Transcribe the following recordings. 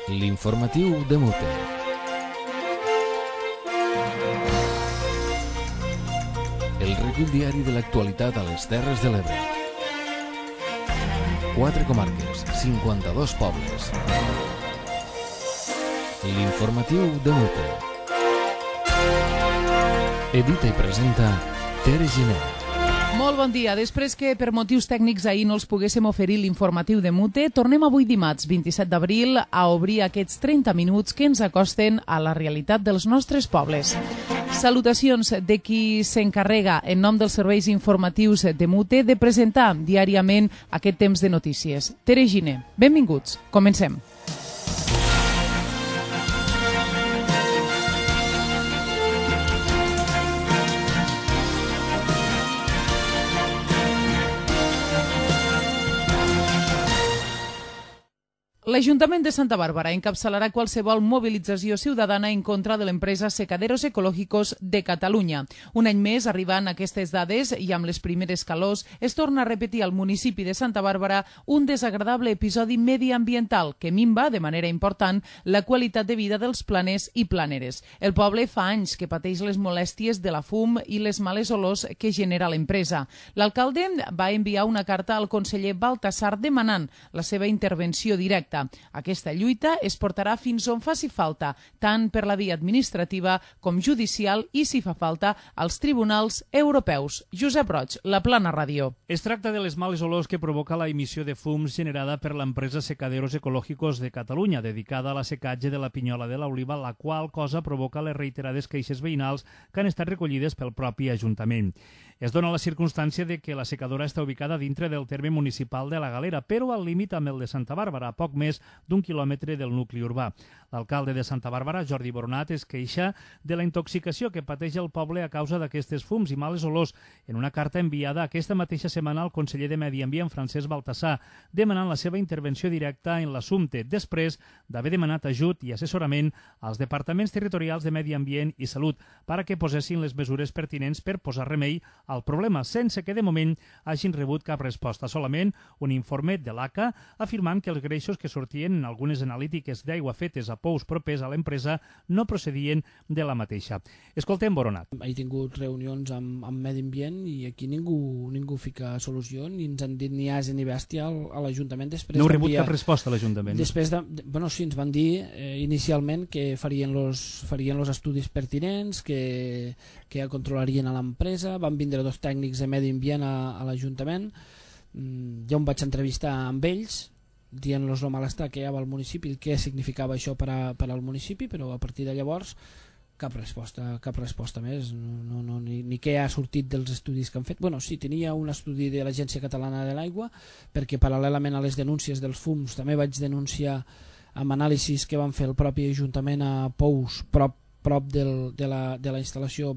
L'informatiu de Mute. El recull diari de l'actualitat a les Terres de l'Ebre. 4 comarques, 52 pobles. L'informatiu de Mute. Edita i presenta Tere Giner. Molt bon dia. Després que per motius tècnics ahir no els poguéssim oferir l'informatiu de Mute, tornem avui dimarts 27 d'abril a obrir aquests 30 minuts que ens acosten a la realitat dels nostres pobles. Salutacions de qui s'encarrega en nom dels serveis informatius de Mute de presentar diàriament aquest temps de notícies. Tere Giner, benvinguts. Comencem. L'Ajuntament de Santa Bàrbara encapçalarà qualsevol mobilització ciutadana en contra de l'empresa Secaderos Ecológicos de Catalunya. Un any més, arribant a aquestes dades i amb les primeres calors, es torna a repetir al municipi de Santa Bàrbara un desagradable episodi mediambiental que minva de manera important la qualitat de vida dels planers i planeres. El poble fa anys que pateix les molèsties de la fum i les males olors que genera l'empresa. L'alcalde va enviar una carta al conseller Baltasar demanant la seva intervenció directa. Aquesta lluita es portarà fins on faci falta, tant per la via administrativa com judicial i, si fa falta, als tribunals europeus. Josep Roig, La Plana Ràdio. Es tracta de les males olors que provoca la emissió de fums generada per l'empresa Secaderos Ecológicos de Catalunya, dedicada a la secatge de la pinyola de l'oliva, la qual cosa provoca les reiterades queixes veïnals que han estat recollides pel propi Ajuntament. Es dona la circumstància de que la secadora està ubicada dintre del terme municipal de la Galera, però al límit amb el de Santa Bàrbara, a poc més d'un quilòmetre del nucli urbà. L'alcalde de Santa Bàrbara, Jordi Boronat, es queixa de la intoxicació que pateix el poble a causa d'aquestes fums i males olors en una carta enviada aquesta mateixa setmana al conseller de Medi Ambient, Francesc Baltasar, demanant la seva intervenció directa en l'assumpte, després d'haver demanat ajut i assessorament als departaments territorials de Medi Ambient i Salut perquè posessin les mesures pertinents per posar remei al problema, sense que de moment hagin rebut cap resposta, solament un informe de l'ACA afirmant que els greixos que sortien en algunes analítiques d'aigua fetes a pous propers a l'empresa no procedien de la mateixa. Escoltem Boronat. He tingut reunions amb Medi Ambient i aquí ningú fica solució, ni ens han dit ni ase ni bèstia a l'Ajuntament. No heu rebut cap resposta a l'Ajuntament? Bueno, sí, ens van dir inicialment que farien los estudis pertinents, que controlarien a l'empresa. Van vindre 2 tècnics de Medi Ambient a l'Ajuntament. Jo em vaig entrevistar amb ells dient-los el malestar que hi havia al municipi i què significava això per al municipi, però a partir de llavors cap resposta més, ni què ha sortit dels estudis que han fet. Bueno, sí, tenia un estudi de l'Agència Catalana de l'Aigua, perquè paral·lelament a les denúncies dels fums també vaig denunciar amb anàlisis que van fer el propi Ajuntament a Pous, prop de la instal·lació.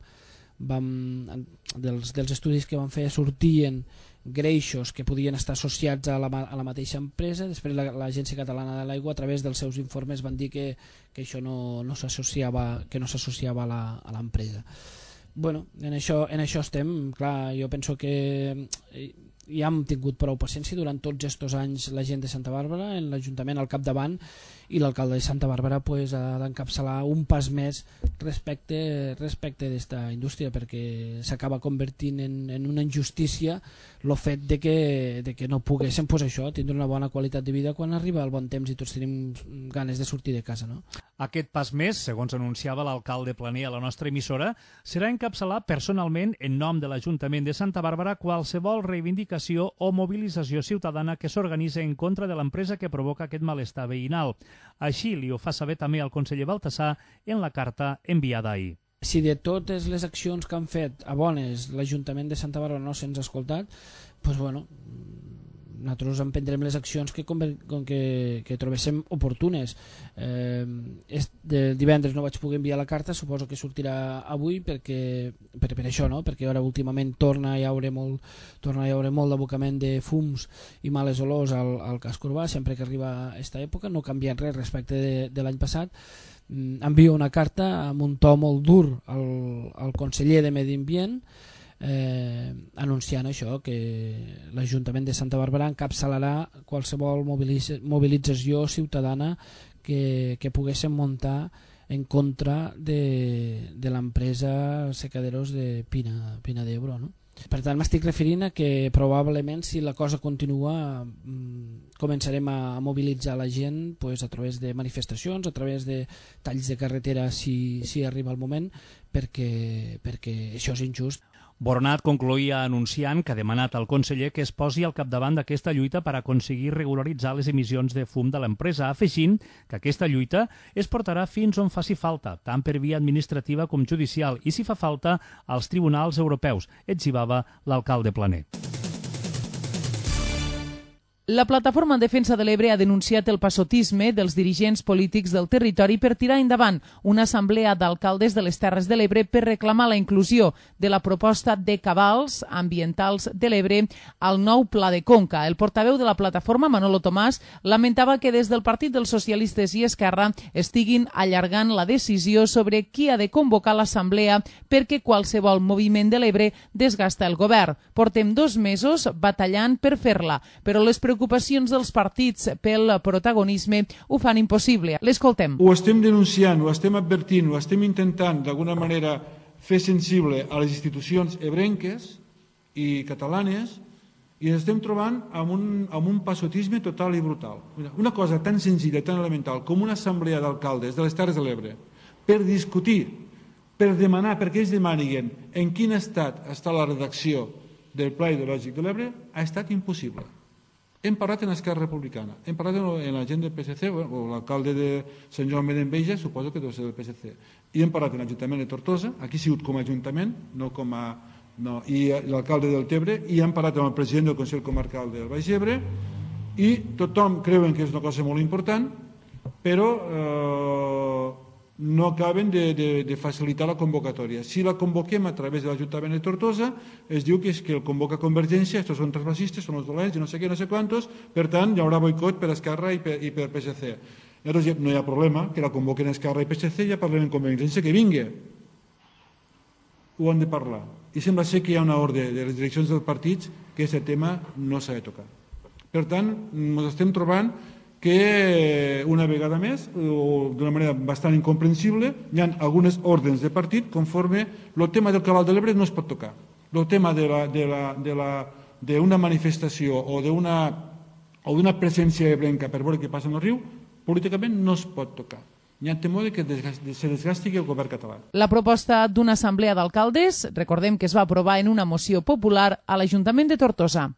Dels estudis que van fer sortien greixos que podien estar associats a la mateixa empresa. Després l'Agència Catalana de l'Aigua, a través dels seus informes, van dir que això no s'associava a l'empresa. Bueno, en això estem. Clar, jo penso que ja hem tingut prou paciència durant tots aquests anys la gent de Santa Bàrbara, en l'Ajuntament al capdavant, i l'alcalde de Santa Bàrbara ha d'encapçalar un pas més respecte d'esta indústria, perquè s'acaba convertint en una injustícia el fet de que no poguéssim tindre una bona qualitat de vida quan arriba el bon temps i tots tenim ganes de sortir de casa, no? Aquest pas més, segons anunciava l'alcalde planer a la nostra emissora, serà encapçalar personalment en nom de l'Ajuntament de Santa Bàrbara qualsevol reivindicació o mobilització ciutadana que s'organitza en contra de l'empresa que provoca aquest malestar veïnal. Així li ho fa saber també al conseller Baltasar en la carta enviada ahir. Si de totes les accions que han fet a bones l'Ajuntament de Santa Bàrbara no se'ns ha escoltat, doncs bueno, nosaltres emprendrem les accions que trobéssim oportunes. Divendres no vaig poder enviar la carta, suposo que sortirà avui per això, no? Perquè ara últimament torna a haure molt d'abocament de fums i males olors al casc urbà sempre que arriba aquesta època. No ha canviat res respecte de l'any passat. Envio una carta amb un to molt dur al conseller de Medi Ambient anunciant això, que l'Ajuntament de Santa Bàrbara encapçalarà qualsevol mobilització ciutadana que poguessin muntar en contra de l'empresa Secaderos de Pina d'Ebro, no? Per tant, m'estic referint a que probablement, si la cosa continua, començarem a mobilitzar la gent a través de manifestacions, a través de talls de carretera si arriba el moment, perquè això és injust. Boronat concloïa anunciant que ha demanat al conseller que es posi al capdavant d'aquesta lluita per aconseguir regularitzar les emissions de fum de l'empresa, afegint que aquesta lluita es portarà fins on faci falta, tant per via administrativa com judicial, i si fa falta, als tribunals europeus, etzibava l'alcalde Planer. La Plataforma en Defensa de l'Ebre ha denunciat el passotisme dels dirigents polítics del territori per tirar endavant una assemblea d'alcaldes de les Terres de l'Ebre per reclamar la inclusió de la proposta de cabals ambientals de l'Ebre al nou Pla de Conca. El portaveu de la plataforma, Manolo Tomàs, lamentava que des del Partit dels Socialistes i Esquerra estiguin allargant la decisió sobre qui ha de convocar l'assemblea perquè qualsevol moviment de l'Ebre desgasta el govern. Portem 2 mesos batallant per fer-la, però les preocupacions dels partits pel protagonisme ho fan impossible. L'escoltem. Ho estem denunciant, ho estem advertint, ho estem intentant d'alguna manera fer sensible a les institucions ebrenques i catalanes i ens estem trobant amb un passotisme total i brutal. Una cosa tan senzilla, tan elemental com una assemblea d'alcaldes de les Terres de l'Ebre per discutir, per demanar, perquè ells demanin en quin estat està la redacció del Pla Hidrològic de l'Ebre, ha estat impossible. Hem parlat en Esquerra Republicana, hem parlat en la gent del PSC, o l'alcalde de Sant Joan d'Enveja, suposo que deu ser del PSC, i hem parlat en l'Ajuntament de Tortosa, aquí ha sigut com a Ajuntament, i l'alcalde del Tebre, i hem parlat amb el president del Consell Comarcal del Baix Ebre, i tothom creuen que és una cosa molt important, però no acaben de facilitar la convocatòria. Si la convoquem a través de l'Ajuntament de Tortosa, es diu que és que el convoca Convergència, estos són transvasistes, són els dolents, i no sé què, no sé quantos, per tant, hi haurà boicot per Esquerra i per PSC. Llavors no hi ha problema, que la convoquen Esquerra i PSC, ja parlem en Convergència que vingui. Ho han de parlar. I sembla ser que hi ha una ordre de les direccions dels partits que aquest tema no s'ha de tocar. Per tant, ens estem trobant que una vegada més, o d'una manera bastant incomprensible, hi ha algunes ordres de partit conforme el tema del cabal de l'Ebre no es pot tocar. El tema d'una manifestació o d'una presència ebrenca per veure què passa en el riu, políticament no es pot tocar. Hi ha temor que se desgasti el govern català. La proposta d'una assemblea d'alcaldes, recordem que es va aprovar en una moció popular a l'Ajuntament de Tortosa.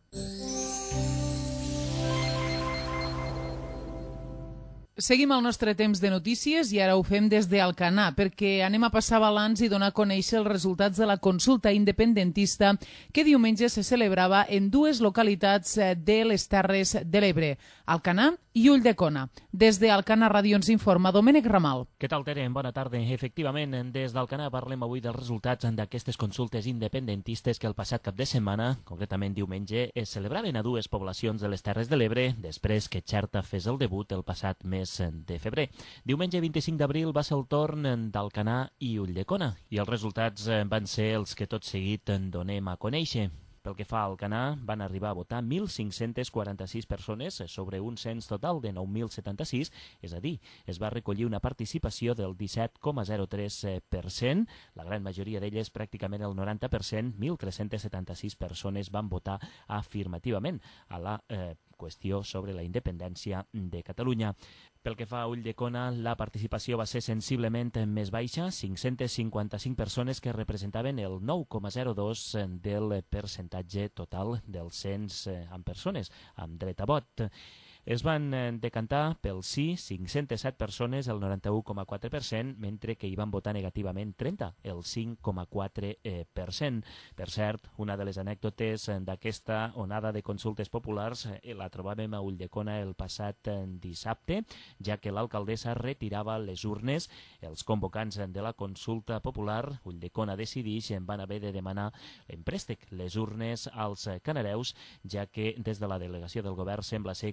Seguim el nostre temps de notícies i ara ho fem des d'Alcanar perquè anem a passar balanç i donar a conèixer els resultats de la consulta independentista que diumenge se celebrava en 2 localitats de les Terres de l'Ebre, Alcanar i Ulldecona. Des d'Alcanar Ràdio ens informa Domènec Ramal. Què tal, Tere? Bona tarda. Efectivament, des d'Alcanar parlem avui dels resultats d'aquestes consultes independentistes que el passat cap de setmana, concretament diumenge, es celebraven a 2 poblacions de les Terres de l'Ebre després que Xerta fes el debut el passat mes de febrer. Diumenge 25 d'abril va ser el torn d'Alcanar i Ulldecona i els resultats van ser els que tot seguit en donem a conèixer. Pel que fa a Alcanar, van arribar a votar 1.546 persones sobre un cens total de 9.076, és a dir, es va recollir una participació del 17,03%, la gran majoria d'elles, pràcticament el 90%, 1.376 persones van votar afirmativament a la qüestió sobre la independència de Catalunya. Pel que fa a Ulldecona, la participació va ser sensiblement més baixa, 555 persones que representaven el 9,02% del percentatge total del cens amb persones amb dret a vot. Es van decantar pel sí 507 persones, el 91,4%, mentre que hi van votar negativament 30, el 5,4%. Per cert, una de les anècdotes d'aquesta onada de consultes populars la trobàvem a Ulldecona el passat dissabte, ja que l'alcaldessa retirava les urnes. Els convocants de la consulta popular, Ulldecona decidix, van haver de demanar en préstec les urnes als canareus, ja que des de la delegació del govern sembla ser que s'havia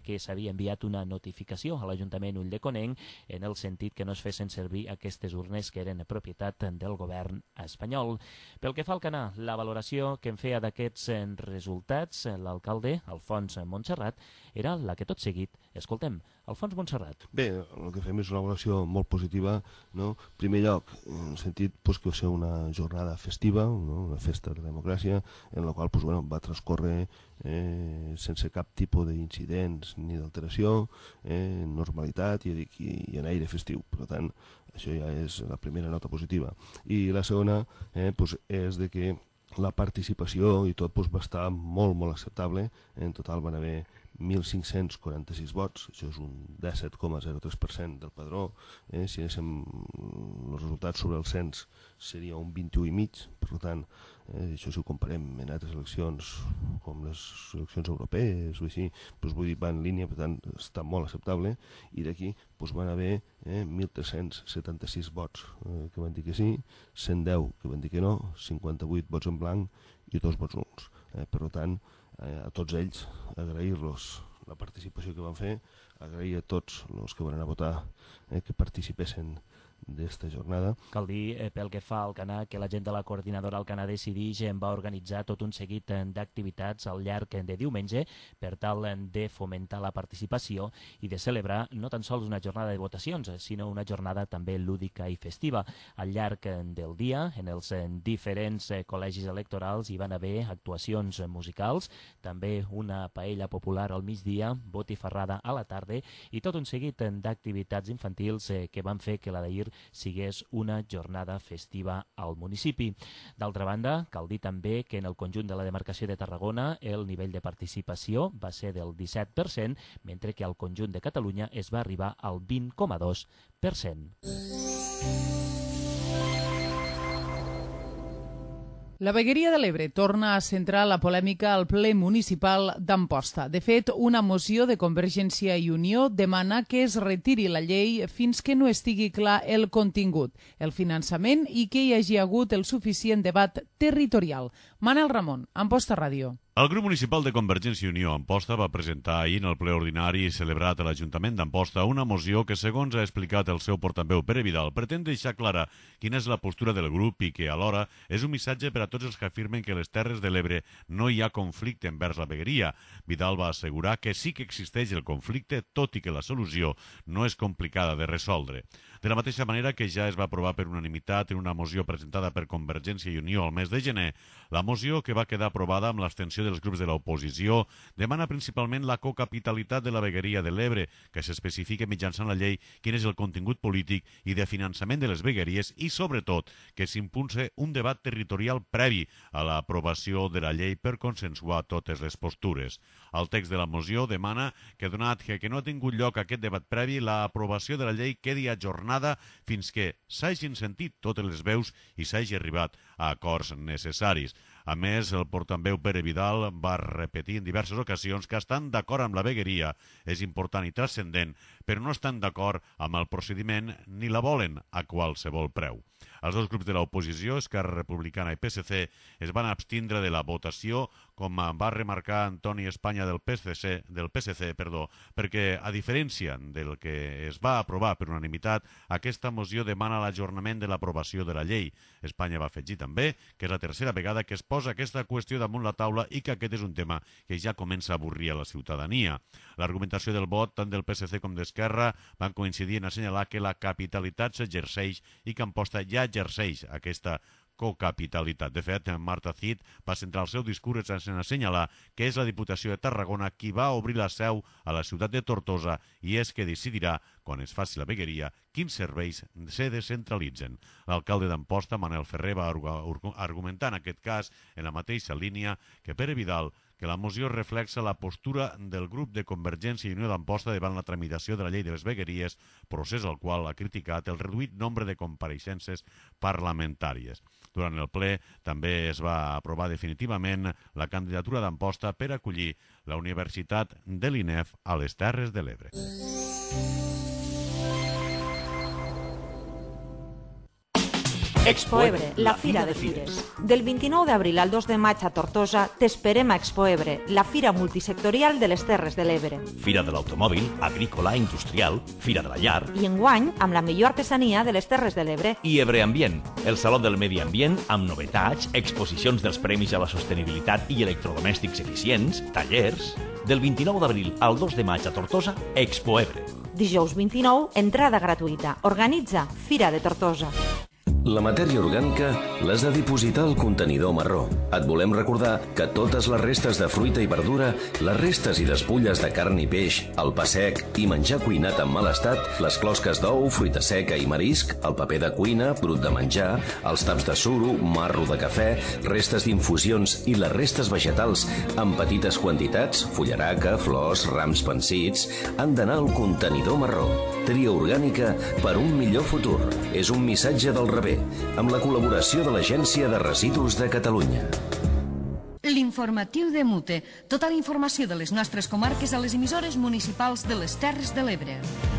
havia enviat una notificació a l'Ajuntament Ulldecona en el sentit que no es fessin servir aquestes urnes que eren propietat del govern espanyol. Pel que fa al Canà, la valoració que en feia d'aquests resultats l'alcalde Alfons Montserrat era la que tot seguit escoltem. Alfons Montserrat. Bé, el que fem és una valoració molt positiva, no? En primer lloc, en el sentit que va ser una jornada festiva, no? Una festa de democràcia, en la qual va transcórrer sense cap tipus d'incidents ni d'alteració, en normalitat i en aire festiu. Per tant, això ja és la primera nota positiva. I la segona és de que la participació i tot va estar molt, molt acceptable. En total van haver 1.546 vots, això és un 17,03% del padró. Si anéssim els resultats sobre el cens seria un 21,5%, per tant, això si ho comparem en altres eleccions com les eleccions europees o així, vull dir, va en línia, per tant està molt acceptable, i d'aquí van haver 1.376 vots que van dir que sí, 110 que van dir que no, 58 vots en blanc i 2 vots nuls. Per tant, a tots ells agrair-los la participació que van fer, agrair a tots els que van anar a votar que participessin d'esta jornada. Cal dir, pel que fa al Canà, que la gent de la coordinadora al Canà Decidix va organitzar tot un seguit d'activitats al llarg de diumenge per tal de fomentar la participació i de celebrar no tan sols una jornada de votacions, sinó una jornada també lúdica i festiva. Al llarg del dia, en els diferents col·legis electorals hi van haver actuacions musicals, també una paella popular al migdia, botifarrada a la tarda i tot un seguit d'activitats infantils que van fer que la d'ahir sigués una jornada festiva al municipi. D'altra banda, cal dir també que en el conjunt de la demarcació de Tarragona el nivell de participació va ser del 17%, mentre que al conjunt de Catalunya es va arribar al 20,2%. La vegueria de l'Ebre torna a centrar la polèmica al ple municipal d'Amposta. De fet, una moció de Convergència i Unió demana que es retiri la llei fins que no estigui clar el contingut, el finançament i que hi hagi hagut el suficient debat territorial. Manel Ramon, Amposta Ràdio. El grup municipal de Convergència i Unió Amposta va presentar ahir en el ple ordinari celebrat a l'Ajuntament d'Amposta una moció que, segons ha explicat el seu portaveu Pere Vidal, pretén deixar clara quina és la postura del grup i que, alhora, és un missatge per a tots els que afirmen que a les Terres de l'Ebre no hi ha conflicte envers la vegueria. Vidal va assegurar que sí que existeix el conflicte, tot i que la solució no és complicada de resoldre. De la mateixa manera que ja es va aprovar per unanimitat en una moció presentada per Convergència i Unió al mes de gener, la moció que va quedar aprovada amb l'abstenció dels grups de l'oposició demana principalment la cocapitalitat de la vegueria de l'Ebre, que s'especifica mitjançant la llei quin és el contingut polític i de finançament de les vegueries i, sobretot, que s'impulse un debat territorial previ a l'aprovació de la llei per consensuar totes les postures. El text de la moció demana que, donat que no ha tingut lloc aquest debat previ, l'aprovació de la llei quedi ajornada fins que s'hagin sentit totes les veus i s'hagi arribat a acords necessaris. A més, el portaveu Pere Vidal va repetir en diverses ocasions que estan d'acord amb la vegueria, és important i transcendent, però no estan d'acord amb el procediment ni la volen a qualsevol preu. Els dos grups de l'oposició, Esquerra Republicana i PSC, es van abstindre de la votació, com va remarcar Antoni Espanya del PSC, perquè, a diferència del que es va aprovar per unanimitat, aquesta moció demana l'ajornament de l'aprovació de la llei. Espanya va afegir també que és la tercera vegada que es posa aquesta qüestió damunt la taula i que aquest és un tema que ja comença a avorrir a la ciutadania. L'argumentació del vot, tant del PSC com d'Esquerra, van coincidir en assenyalar que la capitalitat s'exerceix i que Amposta ja exerceix aquesta cocapitalitat. De fet, Marta Cid va centrar el seu discurs en assenyalar que és la Diputació de Tarragona qui va obrir la seu a la ciutat de Tortosa i és que decidirà, quan es faci la vegueria, quins serveis se descentralitzen. L'alcalde d'Amposta, Manel Ferrer, va argumentar en aquest cas, en la mateixa línia que Pere Vidal, que la moció reflexa la postura del grup de Convergència i Unió d'Amposta davant la tramitació de la llei de les vegueries, procés al qual ha criticat el reduït nombre de compareixences parlamentàries. Durant el ple també es va aprovar definitivament la candidatura d'Amposta per acollir la Universitat de l'INEF a les Terres de l'Ebre. Expo Ebre, la fira de fires. Del 29 d'abril al 2 de maig a Tortosa t'esperem a Expo Ebre, la fira multisectorial de les Terres de l'Ebre. Fira de l'automòbil, agrícola, industrial, fira de la llar. I enguany amb la millor artesania de les Terres de l'Ebre. I Ebre Ambient, el Saló del Medi Ambient amb novetats, exposicions dels Premis a la Sostenibilitat i electrodomèstics eficients, tallers. Del 29 d'abril al 2 de maig a Tortosa, Expo Ebre. Dijous 29, entrada gratuïta. Organitza Fira de Tortosa. La matèria orgànica l'has de dipositar al contenidor marró. Et volem recordar que totes les restes de fruita i verdura, les restes i despulles de carn i peix, el pa sec i menjar cuinat en mal estat, les closques d'ou, fruita seca i marisc, el paper de cuina, brut de menjar, els taps de suro, marro de cafè, restes d'infusions i les restes vegetals en petites quantitats, fullaraca, flors, rams pansits, han d'anar al contenidor marró. Tria orgànica per un millor futur. És un missatge del rebé, amb la col·laboració de l'Agència de Residus de Catalunya. L'informatiu de Mute. Tota la informació de les nostres comarques a les emissores municipals de les Terres de l'Ebre.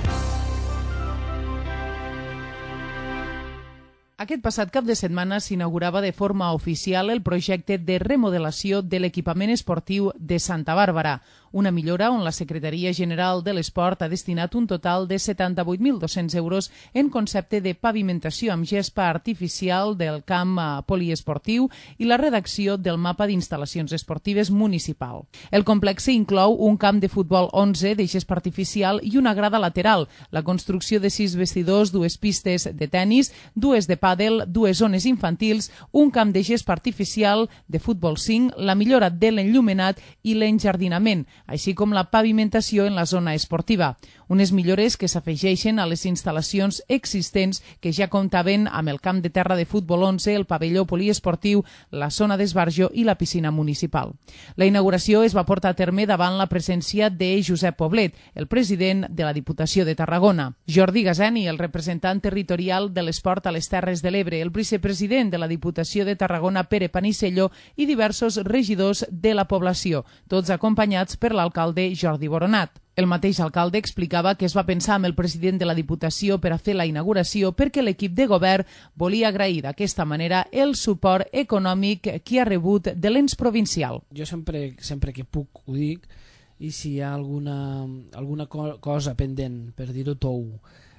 Aquest passat cap de setmana s'inaugurava de forma oficial el projecte de remodelació de l'equipament esportiu de Santa Bàrbara, una millora on la Secretaria General de l'Esport ha destinat un total de 78.200 euros en concepte de pavimentació amb gespa artificial del camp poliesportiu i la redacció del mapa d'instal·lacions esportives municipal. El complex inclou un camp de futbol 11 de gespa artificial i una grada lateral, la construcció de 6 vestidors, 2 pistes de tennis, 2 de pàdel, 2 zones infantils, un camp de gespa artificial de futbol 5, la millora de l'enllumenat i l'enjardinament, així com la pavimentació en la zona esportiva. Unes millores que s'afegeixen a les instal·lacions existents que ja comptaven amb el camp de terra de futbol 11, el pavelló poliesportiu, la zona d'esbarjo i la piscina municipal. La inauguració es va portar a terme davant la presència de Josep Poblet, el president de la Diputació de Tarragona, Jordi Gazeni, el representant territorial de l'esport a les Terres de l'Ebre, el vicepresident de la Diputació de Tarragona, Pere Panisello, i diversos regidors de la població, tots acompanyats per l'alcalde Jordi Boronat. El mateix alcalde explicava que es va pensar amb el president de la Diputació per a fer la inauguració perquè l'equip de govern volia agrair d'aquesta manera el suport econòmic que ha rebut de l'ens provincial. Jo sempre que puc ho dic, i si hi ha alguna cosa pendent, per dir-ho tou,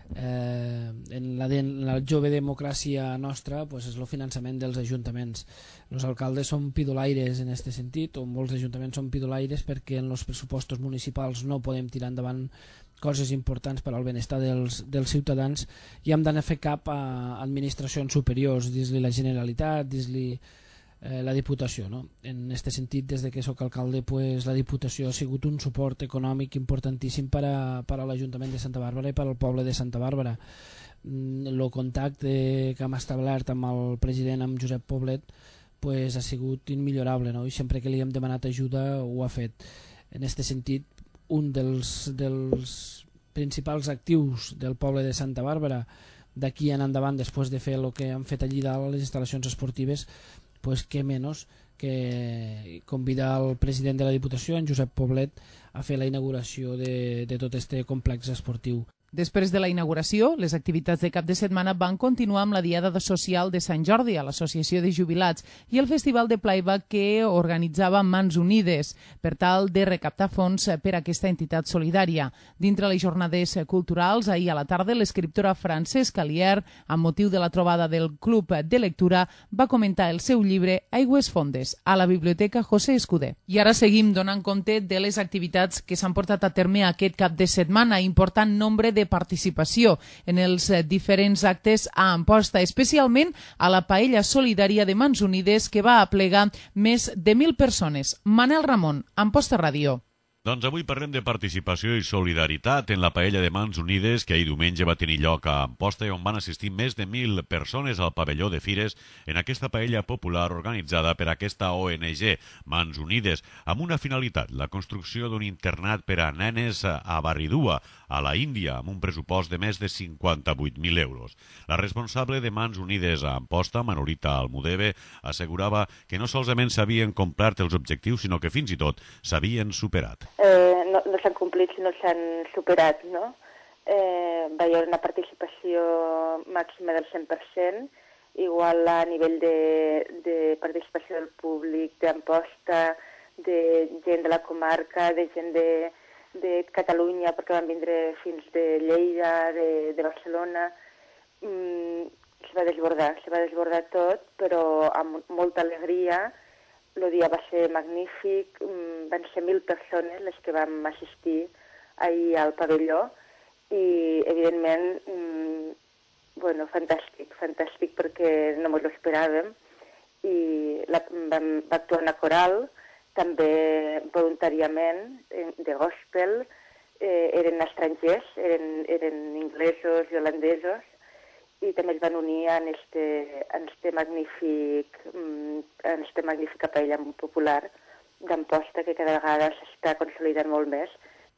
en la jove democràcia nostra, pues és el finançament dels ajuntaments. Els alcaldes són pidolaires en aquest sentit, o molts ajuntaments són pidolaires perquè en els pressupostos municipals no podem tirar endavant coses importants per al benestar dels ciutadans i hem d'anar a fer cap a administracions superiors, dins-li la Generalitat, dins-li la Diputació, no? En aquest sentit, des de que soc alcalde, pues, la Diputació ha sigut un suport econòmic importantíssim per a l'Ajuntament de Santa Bàrbara i per al poble de Santa Bàrbara. El contacte que hem establert amb el president, amb Josep Poblet, pues, ha sigut immillorable, no? I sempre que li hem demanat ajuda ho ha fet. En aquest sentit, un dels principals actius del poble de Santa Bàrbara d'aquí en endavant, després de fer el que han fet allí dalt, les instal·lacions esportives, pues que menys que convidar el president de la Diputació, en Josep Poblet, a fer la inauguració de tot este complex esportiu. Després de la inauguració, les activitats de cap de setmana van continuar amb la Diada Social de Sant Jordi a l'Associació de Jubilats i el Festival de Playback que organitzava Mans Unides per tal de recaptar fons per a aquesta entitat solidària. Dintre les jornades culturals, ahir a la tarda, l'escriptora Francesca Lier, amb motiu de la trobada del Club de Lectura, va comentar el seu llibre Aigües Fondes a la Biblioteca José Escudé. I ara seguim donant compte de les activitats que s'han portat a terme aquest cap de setmana. Important nombre de participació en els diferents actes a Amposta, especialment a la paella solidària de Mans Unides que va aplegar més de 1.000 persones. Manel Ramon, Amposta Ràdio. Doncs avui parlem de participació i solidaritat en la paella de Mans Unides que ahir diumenge va tenir lloc a Amposta i on van assistir més de 1.000 persones al pavelló de Fires en aquesta paella popular organitzada per aquesta ONG Mans Unides amb una finalitat, la construcció d'un internat per a nenes a Barridua, a la Índia, amb un pressupost de més de 58.000 euros. La responsable de Mans Unides a Amposta, Manolita Almudeve, assegurava que no solament s'havien complert els objectius, sinó que fins i tot s'havien superat. No s'han complit, sinó s'han superat, no? Va haver una participació màxima del 100% igual a nivell de participació del públic, d'Amposta, de gent de la comarca, de gent de Catalunya, perquè van vindre fins de Lleida, de Barcelona. Se va desbordar tot, però amb molta alegria. El dia va ser magnífic, van ser 1.000 persones les que vam assistir ahir al pavelló i, evidentment, fantàstic perquè no ens ho esperàvem. I vam actuar una coral, també voluntàriament, de gospel, eren estrangers, eren inglesos i holandesos, i també es van unir en este magnífic capella popular d'Amposta, que cada vegada s'està consolidant molt més.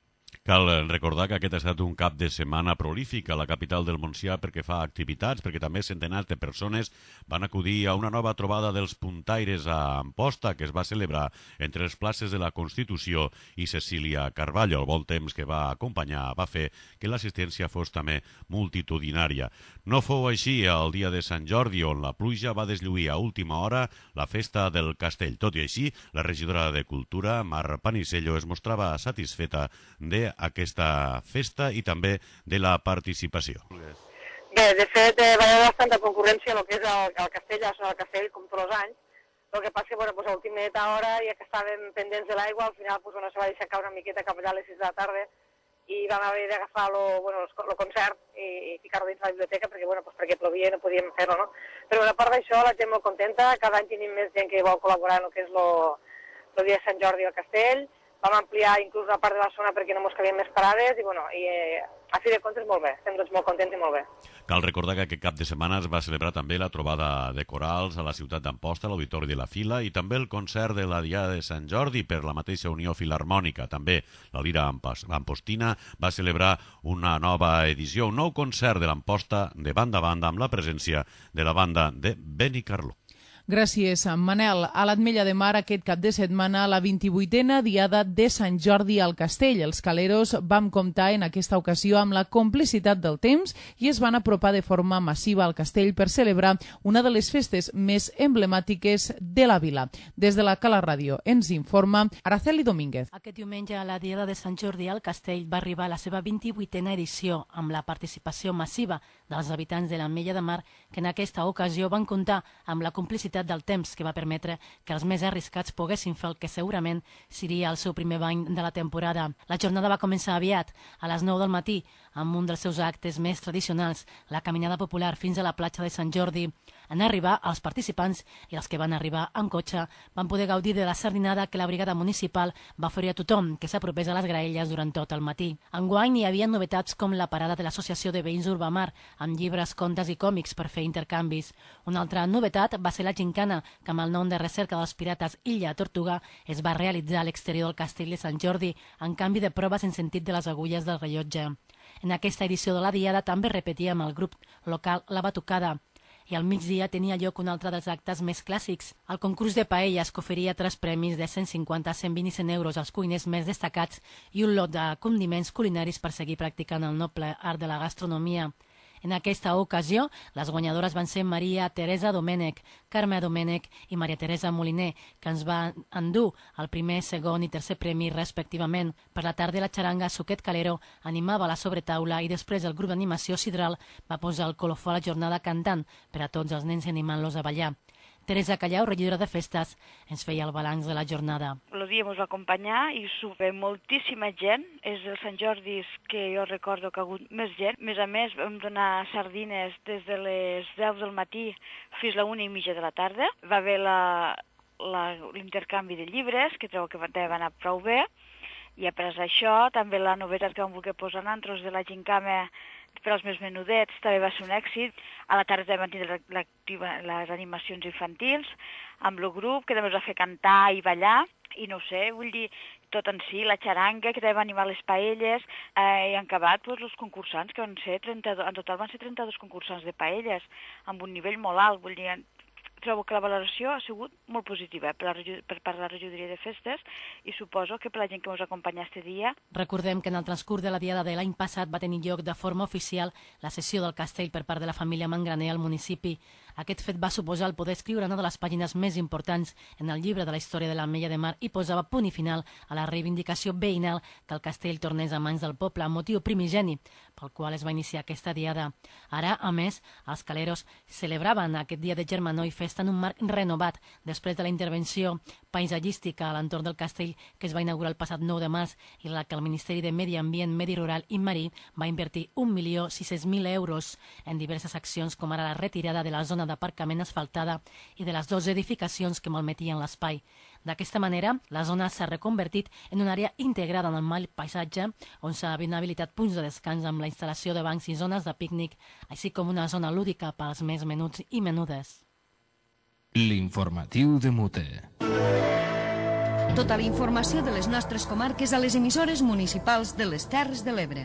Cal recordar que aquest ha estat un cap de setmana prolífic a la capital del Montsià perquè fa activitats, perquè també centenars de persones van acudir a una nova trobada dels puntaires a Amposta que es va celebrar entre les places de la Constitució i Cecília Carballo. El bon temps que va acompanyar va fer que l'assistència fos també multitudinària. No fou així el dia de Sant Jordi, on la pluja va deslluir a última hora la festa del castell. Tot i així, la regidora de Cultura, Mar Panisello, es mostrava satisfeta d'aquesta festa i també de la participació. Bé, de fet, va haver bastanta concurrència el que és el castell, la zona del castell, com tots els anys. El que passa que, a última hora, ja que estàvem pendents de l'aigua, al final se va deixar caure una miqueta cap allà a les 6 de la tarda i vam haver d'agafar el concert i ficar-lo dins la biblioteca perquè plovia i no podíem fer-lo, no? Però a part d'això, la gent molt contenta, cada any tenim més gent que vol col·laborar en el que és el dia de Sant Jordi al castell. Vam ampliar inclús una part de la zona perquè no ens cabien més parades i a fi de comptes molt bé, estem tots molt contents i molt bé. Cal recordar que aquest cap de setmana es va celebrar també la trobada de corals a la ciutat d'Amposta, a l'Auditori de la Fila, i també el concert de la Diada de Sant Jordi per la mateixa Unió Filharmònica. També la Lira Ampostina va celebrar una nova edició, un nou concert de l'Amposta de banda a banda amb la presència de la banda de Benicarló. Gràcies, Manel. A l'Ametlla de Mar, aquest cap de setmana, la 28a Diada de Sant Jordi al Castell. Els caleros vam comptar en aquesta ocasió amb la complicitat del temps i es van apropar de forma massiva al castell per celebrar una de les festes més emblemàtiques de la vila. Des de la Cala Ràdio ens informa Araceli Domínguez. Aquest diumenge, la Diada de Sant Jordi al Castell va arribar a la seva 28a edició amb la participació massiva dels habitants de l'Ametlla de Mar, que en aquesta ocasió van comptar amb la complicitat del temps que va permetre que els més arriscats poguessin fer el que segurament seria el seu primer bany de la temporada. La jornada va començar aviat, a les 9 del matí, amb un dels seus actes més tradicionals, la caminada popular fins a la platja de Sant Jordi. En arribar, els participants i els que van arribar en cotxe van poder gaudir de la sardinada que la brigada municipal va oferir a tothom que s'apropés a les graelles durant tot el matí. Enguany hi havia novetats com la parada de l'Associació de Veïns Urbamar, amb llibres, contes i còmics per fer intercanvis. Una altra novetat va ser la gincana, que amb el nom de Recerca dels Pirates Illa Tortuga es va realitzar a l'exterior del castell de Sant Jordi, en canvi de proves en sentit de les agulles del rellotge. En aquesta edició de la Diada també repetia amb el grup local La Batucada, i al migdia tenia lloc un altre dels actes més clàssics, el concurs de paelles, que oferia 3 premis de 150, 120 i 100 euros als cuiners més destacats i un lot de condiments culinaris per seguir practicant el noble art de la gastronomia. En aquesta ocasió, les guanyadores van ser Maria Teresa Domènech, Carme Domènech i Maria Teresa Moliner, que ens va endur el primer, segon i tercer premi respectivament. Per la tarda, la xaranga Suquet Calero animava la sobretaula i després el grup d'animació Sidral va posar el colofó a la jornada cantant per a tots els nens animant-los a ballar. Teresa Callau, regidora de Festes, ens feia el balanç de la jornada. El dia ens va acompanyar i sube moltíssima gent. És el Sant Jordi que jo recordo que ha hagut més gent. A més, vam donar sardines des de les 10 del matí fins a la 1:30 de la tarda. Va haver l'intercanvi de llibres, que trobo que també va anar prou bé. I a part d'això, també la novetat que vam voler posar nantros de la gincama per als més menudets també va ser un èxit. A la tarda vam tindre les animacions infantils amb el grup, que també ens va fer cantar i ballar, i no sé, vull dir, tot en si, la xaranga, que també va animar les paelles, i han acabat els concursants, que van ser 32, en total van ser 32 concursants de paelles, amb un nivell molt alt, vull dir, trobo que la valoració ha sigut molt positiva per part de la regidoria de festes i suposo que per la gent que ens acompanya aquest dia. Recordem que en el transcurs de la Diada de l'any passat va tenir lloc de forma oficial la cessió del castell per part de la família Mangraner al municipi. Aquest fet va suposar el poder escriure una de les pàgines més importants en el llibre de la història de l'Ametlla de Mar i posava punt i final a la reivindicació veïnal que el castell tornés a mans del poble, motiu primigeni pel qual es va iniciar aquesta diada. Ara, a més, els caleros celebraven aquest dia de germanor i festa en un marc renovat després de la intervenció paisatgística a l'entorn del castell que es va inaugurar el passat 9 de març i en la que el Ministeri de Medi Ambient, Medi Rural i Marí va invertir 1.600.000 euros en diverses accions com ara la retirada de la zona d'aparcament asfaltada i de les 2 edificacions que malmetien l'espai. D'aquesta manera, la zona s'ha reconvertit en una àrea integrada en el mal paisatge on s'han habilitat punts de descans amb la instal·lació de bancs i zones de pícnic, així com una zona lúdica pels més menuts i menudes. L'informatiu de Mute. Tota la informació de les nostres comarques a les emissores municipals de les Terres de l'Ebre.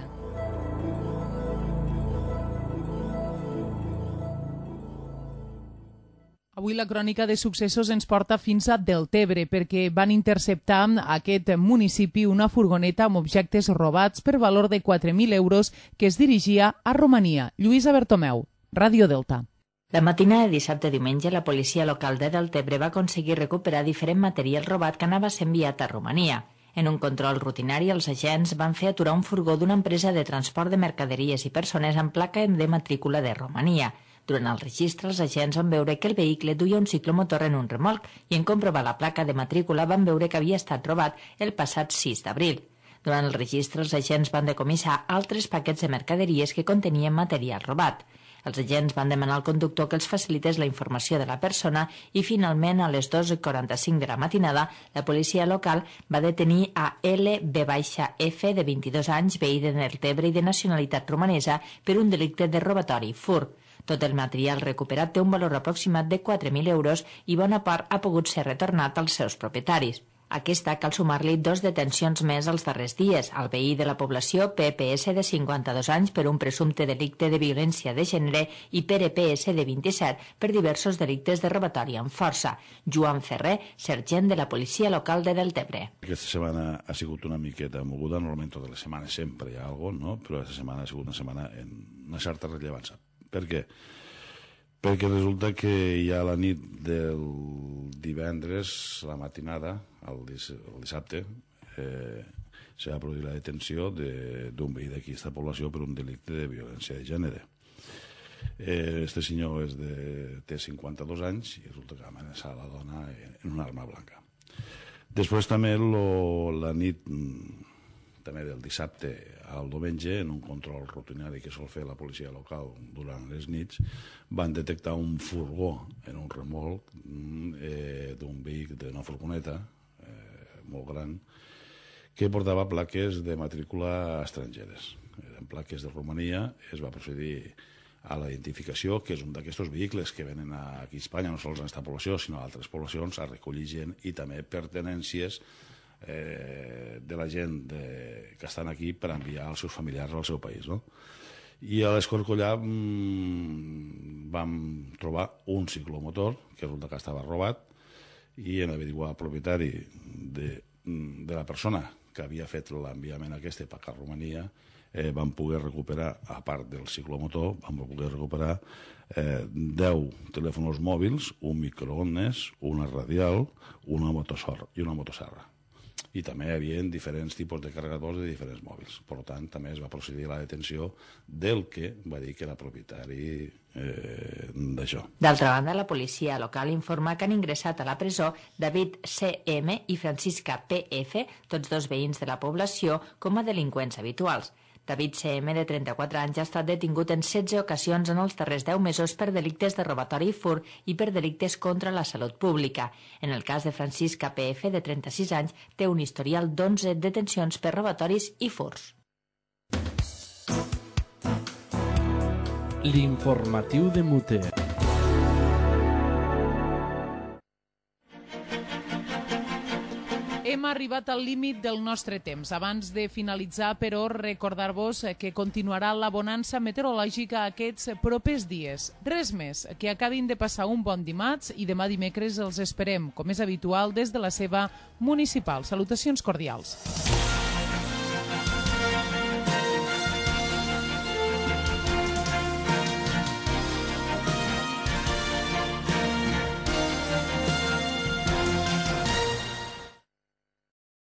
Avui la crònica de successos ens porta fins a Deltebre perquè van interceptar a aquest municipi una furgoneta amb objectes robats per valor de 4.000 euros que es dirigia a Romania. Lluïsa Bertomeu, Ràdio Delta. La matinada de dissabte diumenge, la policia local de Deltebre va aconseguir recuperar diferent material robat que anava a ser enviat a Romania. En un control rutinari, els agents van fer aturar un furgó d'una empresa de transport de mercaderies i persones amb placa de matrícula de Romania. Durant el registre, els agents van veure que el vehicle duia un ciclomotor en un remolc i en comprovar la placa de matrícula van veure que havia estat robat el passat 6 d'abril. Durant el registre, els agents van decomissar altres paquets de mercaderies que contenien material robat. Els agents van demanar al conductor que els facilités la informació de la persona i, finalment, a les 2:45 de la matinada, la policia local va detenir a LB-F, de 22 anys, veí de Deltebre i de nacionalitat romanesa, per un delicte de robatori i furt. Tot el material recuperat té un valor aproximat de 4.000 euros i bona part ha pogut ser retornat als seus propietaris. Aquesta cal sumar-li 2 detencions més els darrers dies. El veí de la població, PPS, de 52 anys, per un presumpte delicte de violència de gènere i PRPS, de 27, per diversos delictes de robatori amb força. Joan Ferrer, sergent de la policia local de Deltebre. Aquesta setmana ha sigut una miqueta moguda, normalment totes les setmanes sempre hi ha alguna cosa, no? Però aquesta setmana ha sigut una setmana en una certa rellevància. Per què? Perquè resulta que ja a la nit del divendres, la matinada, el dissabte, se va produir la detenció d'un veí d'aquesta població per un delicte de violència de gènere. Este senyor té 52 anys i resulta que va amenaçar la dona en una arma blanca. Després també la nit també del dissabte al diumenge, en un control rutinari que sol fer la policia local durant les nits, van detectar un furgó en un remolc d'un vehicle, d'una furgoneta molt gran, que portava plaques de matrícula estrangeres. Eren plaques de Romania. Es va procedir a la identificació, que és un d'aquests vehicles que venen aquí a Espanya, no sols en aquesta població, sinó a altres poblacions, a recollir gent i també pertenències de la gent que estan aquí per enviar els seus familiars al seu país, no? I a l'Escorcollà vam trobar un ciclomotor que resulta que estava robat i en averiguar el propietari de la persona que havia fet l'enviament aquest per a Romania, vam poder recuperar, a part del ciclomotor, vam poder recuperar 10 telèfons mòbils, un microones, una radial, una motosserra. I també hi havia diferents tipus de carregadors de diferents mòbils. Per tant, també es va procedir a la detenció del que va dir que era propietari d'això. D'altra banda, la policia local informa que han ingressat a la presó David C.M. i Francisca P.F., tots dos veïns de la població, com a delinqüents habituals. David C.M., de 34 anys, ha estat detingut en 16 ocasions en els darrers 10 mesos per delictes de robatori i furt i per delictes contra la salut pública. En el cas de Francisca P.F., de 36 anys, té un historial d'11 detencions per robatoris i furts. L'informatiu de Mute. Hem arribat al límit del nostre temps. Abans de finalitzar, però, recordar-vos que continuarà la bonança meteorològica aquests propers dies. Res més, que acabin de passar un bon dimarts i demà dimecres els esperem, com és habitual, des de la seva municipal. Salutacions cordials.